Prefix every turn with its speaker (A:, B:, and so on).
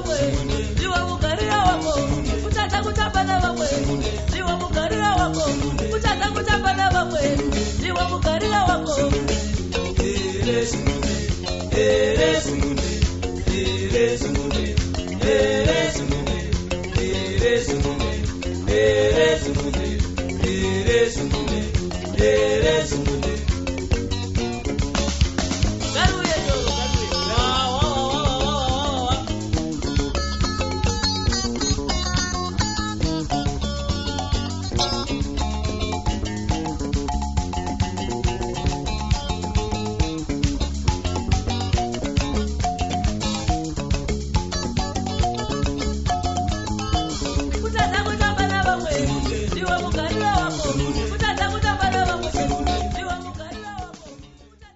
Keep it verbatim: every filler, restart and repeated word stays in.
A: vamweni ndiwe mugarira wako kutadza kutamba navamweni ndiwe mugarira wako kutadza kutamba navamweni ndiwe mugarira wako.